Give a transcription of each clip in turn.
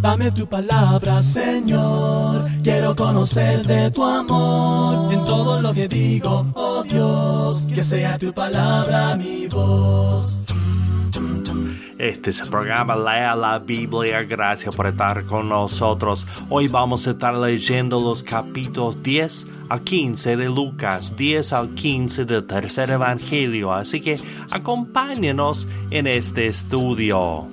Dame tu palabra, Señor. Quiero conocer de tu amor en todo lo que digo, oh Dios. Que sea tu palabra mi voz. Este es el programa Lea la Biblia. Gracias por estar con nosotros. Hoy vamos a estar leyendo los capítulos 10 al 15 de Lucas, 10 al 15 del tercer evangelio. Así que acompáñenos en este estudio.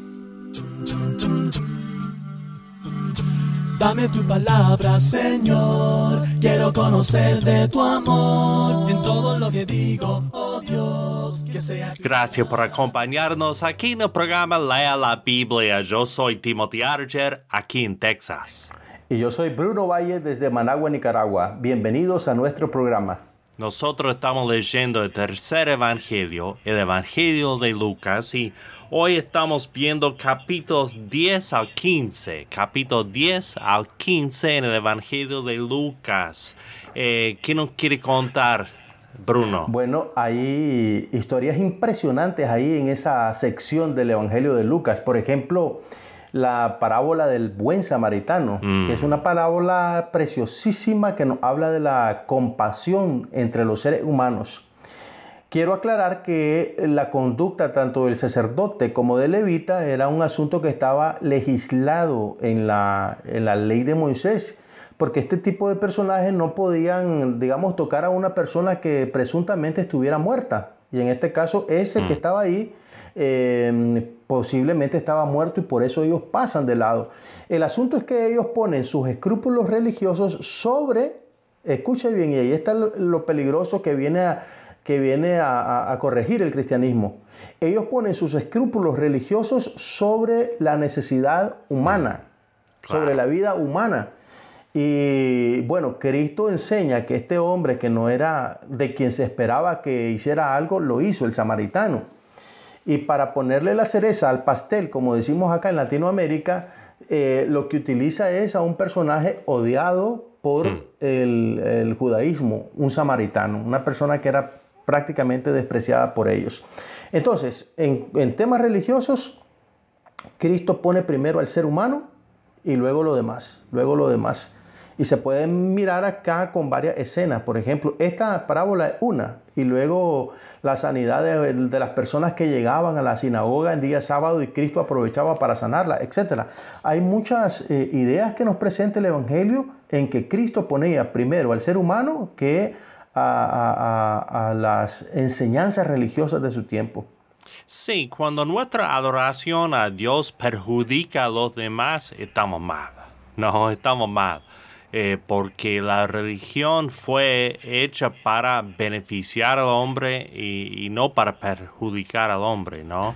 Dame tu palabra, Señor. Quiero conocer de tu amor en todo lo que digo, oh Dios. Que sea Gracias por acompañarnos aquí en el programa Lea la Biblia. Yo soy Timothy Archer, aquí en Texas. Y yo soy Bruno Valle desde Managua, Nicaragua. Bienvenidos a nuestro programa. Nosotros estamos leyendo el tercer evangelio, el evangelio de Lucas, y hoy estamos viendo capítulos 10 al 15. Capítulo 10 al 15 en el evangelio de Lucas. ¿Qué nos quiere contar, Bruno? Bueno, hay historias impresionantes ahí en esa sección del evangelio de Lucas. Por ejemplo, la parábola del buen samaritano, que es una parábola preciosísima que nos habla de la compasión entre los seres humanos. Quiero aclarar que la conducta tanto del sacerdote como del levita era un asunto que estaba legislado en la ley de Moisés, porque este tipo de personajes no podían, digamos, tocar a una persona que presuntamente estuviera muerta. Y en este caso, ese que estaba ahí posiblemente estaba muerto y por eso ellos pasan de lado. El asunto es que ellos ponen sus escrúpulos religiosos sobre, escuche bien, y ahí está lo peligroso que viene a corregir el cristianismo. Ellos ponen sus escrúpulos religiosos sobre la necesidad humana, sobre la vida humana. Y bueno, Cristo enseña que este hombre que no era de quien se esperaba que hiciera algo, lo hizo, el samaritano. Y para ponerle la cereza al pastel, como decimos acá en Latinoamérica, lo que utiliza es a un personaje odiado por el judaísmo, un samaritano, una persona que era prácticamente despreciada por ellos. Entonces, en temas religiosos, Cristo pone primero al ser humano y luego lo demás, Y se pueden mirar acá con varias escenas. Por ejemplo, esta parábola es una. Y luego la sanidad de las personas que llegaban a la sinagoga en día sábado y Cristo aprovechaba para sanarla, etc. Hay muchas ideas que nos presenta el Evangelio en que Cristo ponía primero al ser humano que a las enseñanzas religiosas de su tiempo. Sí, cuando nuestra adoración a Dios perjudica a los demás, estamos mal. No, estamos mal. Porque la religión fue hecha para beneficiar al hombre y no para perjudicar al hombre, ¿no?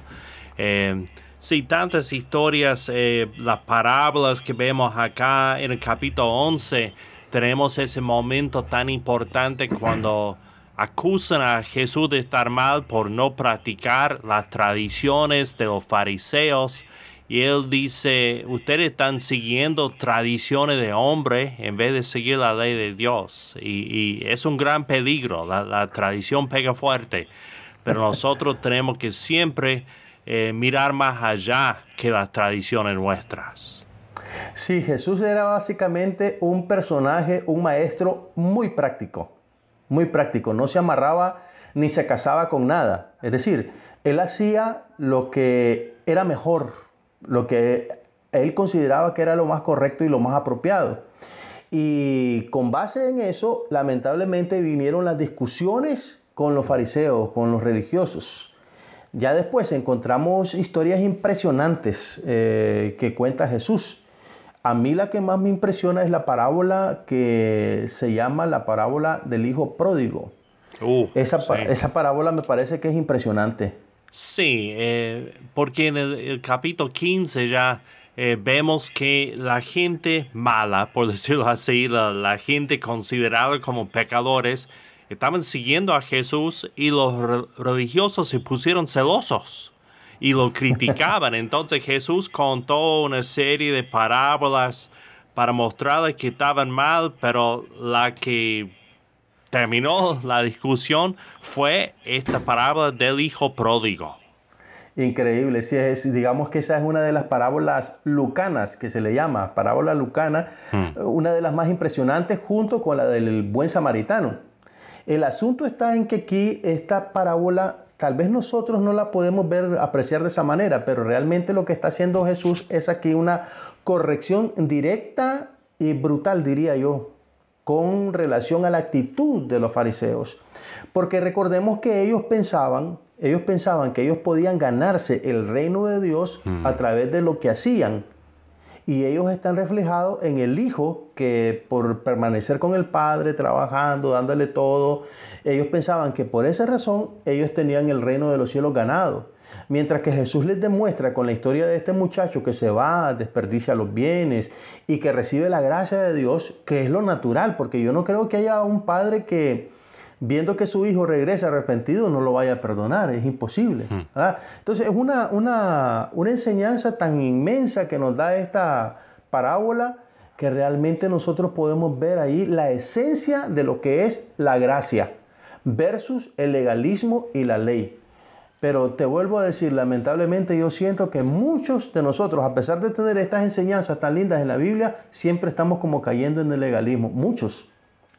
Sí, tantas historias, las parábolas que vemos acá en el capítulo 11, tenemos ese momento tan importante cuando acusan a Jesús de estar mal por no practicar las tradiciones de los fariseos. Y él dice, ustedes están siguiendo tradiciones de hombre en vez de seguir la ley de Dios. Y es un gran peligro, la tradición pega fuerte. Pero nosotros tenemos que siempre mirar más allá que las tradiciones nuestras. Sí, Jesús era básicamente un personaje, un maestro muy práctico. Muy práctico, no se amarraba ni se casaba con nada. Es decir, él hacía lo que era mejor, lo que él consideraba que era lo más correcto y lo más apropiado. Y con base en eso, lamentablemente vinieron las discusiones con los fariseos, con los religiosos. Ya después encontramos historias impresionantes que cuenta Jesús. A mí la que más me impresiona es la parábola que se llama la parábola del hijo pródigo. Esa parábola me parece que es impresionante. Sí, porque en el capítulo 15 ya vemos que la gente mala, por decirlo así, la gente considerada como pecadores, estaban siguiendo a Jesús y los religiosos se pusieron celosos y lo criticaban. Entonces Jesús contó una serie de parábolas para mostrarles que estaban mal, pero la que terminó la discusión fue esta parábola del hijo pródigo. Increíble, sí, digamos que esa es una de las parábolas lucanas, que se le llama parábola lucana, una de las más impresionantes junto con la del buen samaritano. El asunto está en que aquí esta parábola, tal vez nosotros no la podemos apreciar de esa manera, pero realmente lo que está haciendo Jesús es aquí una corrección directa y brutal, diría yo, con relación a la actitud de los fariseos. Porque recordemos que ellos pensaban que ellos podían ganarse el reino de Dios a través de lo que hacían. Y ellos están reflejados en el Hijo, que por permanecer con el Padre, trabajando, dándole todo, ellos pensaban que por esa razón ellos tenían el reino de los cielos ganado. Mientras que Jesús les demuestra con la historia de este muchacho que se va, desperdicia los bienes y que recibe la gracia de Dios, que es lo natural, porque yo no creo que haya un padre que, viendo que su hijo regresa arrepentido, no lo vaya a perdonar. Es imposible. ¿Verdad? Entonces es una enseñanza tan inmensa que nos da esta parábola, que realmente nosotros podemos ver ahí la esencia de lo que es la gracia versus el legalismo y la ley. Pero te vuelvo a decir, lamentablemente yo siento que muchos de nosotros, a pesar de tener estas enseñanzas tan lindas en la Biblia, siempre estamos como cayendo en el legalismo. Muchos.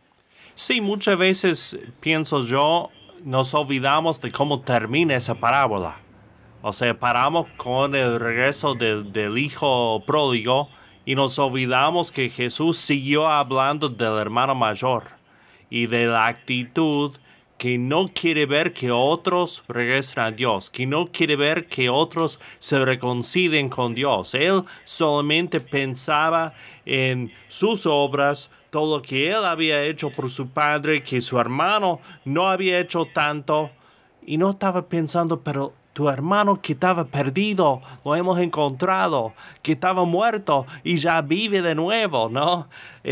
Sí, muchas veces, pienso yo, nos olvidamos de cómo termina esa parábola. O sea, paramos con el regreso del hijo pródigo y nos olvidamos que Jesús siguió hablando del hermano mayor y de la actitud que no quiere ver que otros regresen a Dios, que no quiere ver que otros se reconcilien con Dios. Él solamente pensaba en sus obras, todo lo que él había hecho por su padre, que su hermano no había hecho tanto, y no estaba pensando, pero tu hermano que estaba perdido, lo hemos encontrado, que estaba muerto y ya vive de nuevo, ¿no?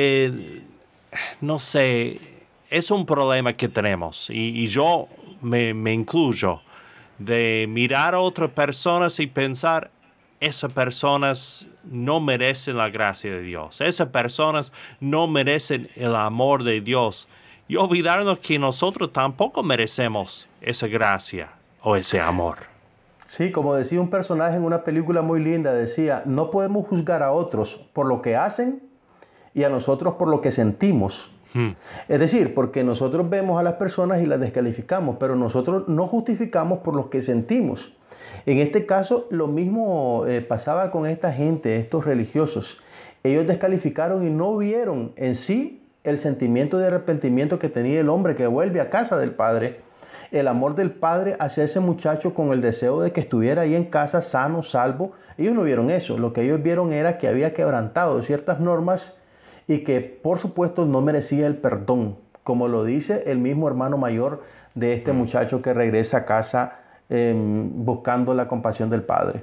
No sé, es un problema que tenemos, y yo me incluyo, de mirar a otras personas y pensar, esas personas no merecen la gracia de Dios. Esas personas no merecen el amor de Dios. Y olvidarnos que nosotros tampoco merecemos esa gracia o ese amor. Sí, como decía un personaje en una película muy linda, decía, no podemos juzgar a otros por lo que hacen y a nosotros por lo que sentimos. Es decir, porque nosotros vemos a las personas y las descalificamos, pero nosotros no justificamos por lo que sentimos. En este caso, lo mismo pasaba con esta gente, estos religiosos. Ellos descalificaron y no vieron en sí el sentimiento de arrepentimiento que tenía el hombre que vuelve a casa del Padre. El amor del Padre hacia ese muchacho con el deseo de que estuviera ahí en casa sano, salvo. Ellos no vieron eso. Lo que ellos vieron era que había quebrantado ciertas normas y que, por supuesto, no merecía el perdón, como lo dice el mismo hermano mayor de este muchacho que regresa a casa buscando la compasión del Padre.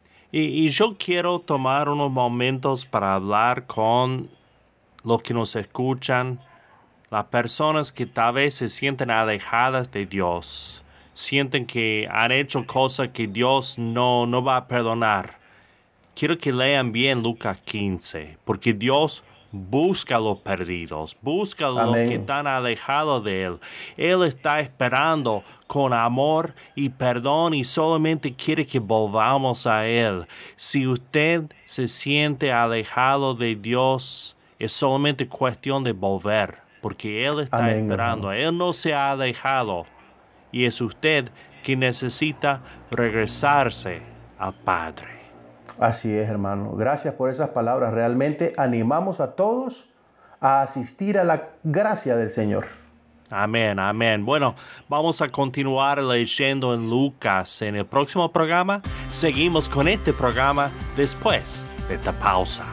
Y yo quiero tomar unos momentos para hablar con los que nos escuchan, las personas que tal vez se sienten alejadas de Dios, sienten que han hecho cosas que Dios no va a perdonar. Quiero que lean bien Lucas 15, porque Dios busca a los perdidos, busca a los que están alejados de Él. Él está esperando con amor y perdón y solamente quiere que volvamos a Él. Si usted se siente alejado de Dios, es solamente cuestión de volver, porque Él está esperando. Él no se ha alejado y es usted que necesita regresarse al Padre. Así es, hermano. Gracias por esas palabras. Realmente animamos a todos a asistir a la gracia del Señor. Amén, amén. Bueno, vamos a continuar leyendo en Lucas. En el próximo programa, seguimos con este programa después de esta pausa.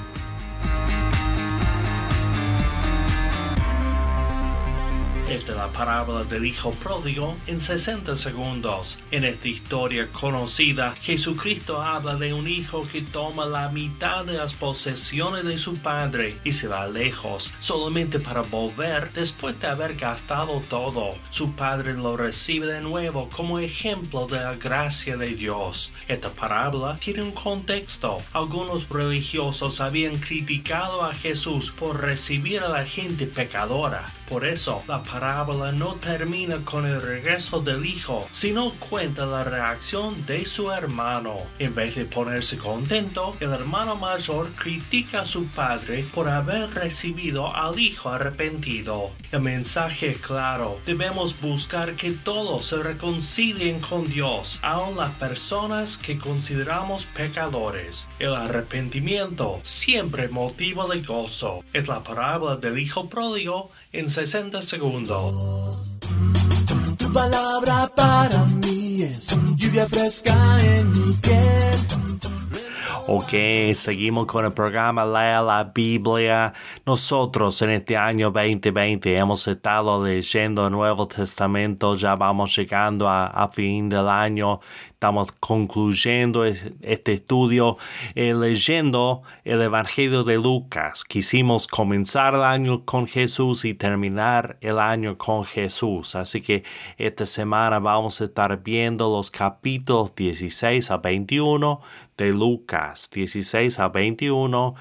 Esta es la parábola del hijo pródigo en 60 segundos. En esta historia conocida, Jesucristo habla de un hijo que toma la mitad de las posesiones de su padre y se va lejos, solamente para volver después de haber gastado todo. Su padre lo recibe de nuevo como ejemplo de la gracia de Dios. Esta parábola tiene un contexto. Algunos religiosos habían criticado a Jesús por recibir a la gente pecadora. Por eso, la parábola parábola no termina con el regreso del hijo, sino cuenta la reacción de su hermano. En vez de ponerse contento, el hermano mayor critica a su padre por haber recibido al hijo arrepentido. El mensaje es claro: debemos buscar que todos se reconcilien con Dios, aun las personas que consideramos pecadores. El arrepentimiento siempre motivo de gozo. Es la parábola del hijo pródigo en 60 segundos. Tu palabra para mí es lluvia fresca en mi piel. Ok, seguimos con el programa Lea la Biblia. Nosotros en este año 2020 hemos estado leyendo el Nuevo Testamento. Ya vamos llegando a fin del año. Estamos concluyendo este estudio leyendo el Evangelio de Lucas. Quisimos comenzar el año con Jesús y terminar el año con Jesús. Así que esta semana vamos a estar viendo los capítulos 16 a 21 de Lucas, 16 a 21.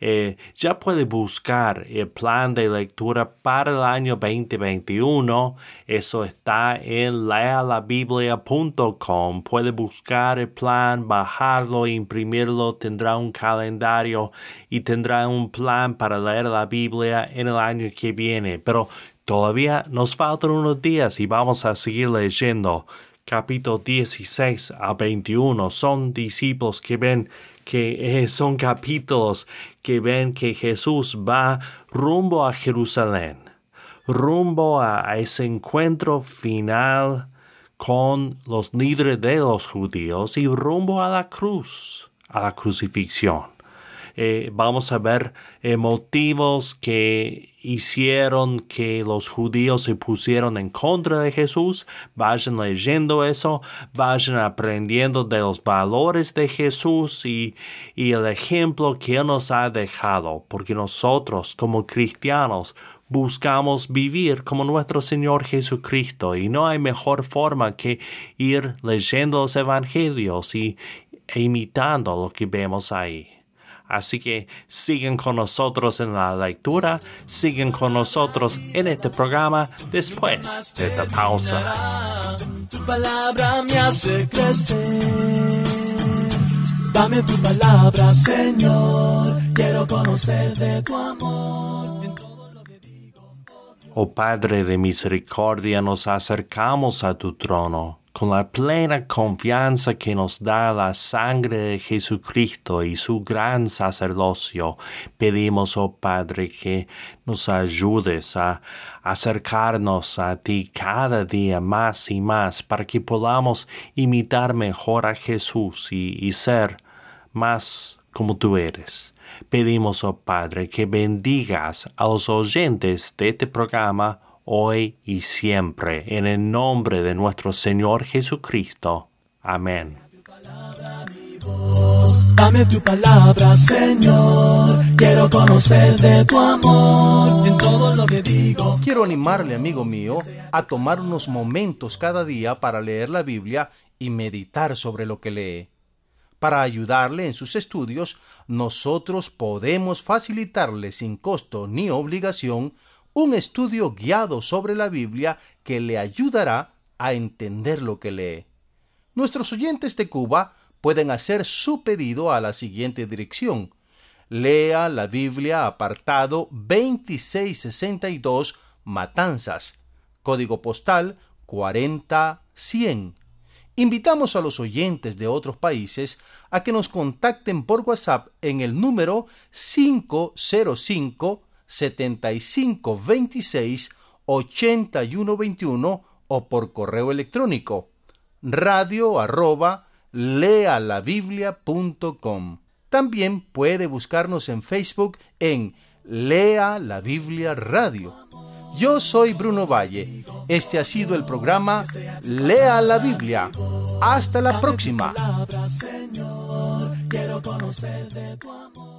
Ya puede buscar el plan de lectura para el año 2021. Eso está en lealabiblia.com. Puede buscar el plan, bajarlo, imprimirlo. Tendrá un calendario y tendrá un plan para leer la Biblia en el año que viene. Pero todavía nos faltan unos días y vamos a seguir leyendo. Capítulo 16 a 21 son discípulos que ven que son capítulos que ven que Jesús va rumbo a Jerusalén, rumbo a ese encuentro final con los líderes de los judíos y rumbo a la cruz, a la crucifixión. Vamos a ver motivos que hicieron que los judíos se pusieron en contra de Jesús. Vayan leyendo eso, vayan aprendiendo de los valores de Jesús y el ejemplo que Él nos ha dejado, porque nosotros como cristianos buscamos vivir como nuestro Señor Jesucristo y no hay mejor forma que ir leyendo los evangelios e imitando lo que vemos ahí. Así que siguen con nosotros en la lectura, siguen con nosotros en este programa después de esta pausa. Tu palabra me hace crecer. Dame tu palabra, Señor. Quiero conocer de tu amor en todo lo que digo. Oh Padre de misericordia, nos acercamos a tu trono con la plena confianza que nos da la sangre de Jesucristo y su gran sacerdocio. Pedimos, oh Padre, que nos ayudes a acercarnos a ti cada día más y más para que podamos imitar mejor a Jesús y ser más como tú eres. Pedimos, oh Padre, que bendigas a los oyentes de este programa hoy y siempre, en el nombre de nuestro Señor Jesucristo. Amén. Dame tu palabra, Señor. Quiero conocer de tu amor en todo lo que digo. Quiero animarle, amigo mío, a tomar unos momentos cada día para leer la Biblia y meditar sobre lo que lee. Para ayudarle en sus estudios, nosotros podemos facilitarle sin costo ni obligación un estudio guiado sobre la Biblia que le ayudará a entender lo que lee. Nuestros oyentes de Cuba pueden hacer su pedido a la siguiente dirección: Lea la Biblia, apartado 2662, Matanzas, código postal 40100. Invitamos a los oyentes de otros países a que nos contacten por WhatsApp en el número 505-7526-8121 o por correo electrónico radio@lealabiblia.com. También puede buscarnos en Facebook en Lea la Biblia Radio. Yo soy Bruno Valle. Este ha sido el programa Lea la Biblia. Hasta la próxima. Quiero conocer de tu amor.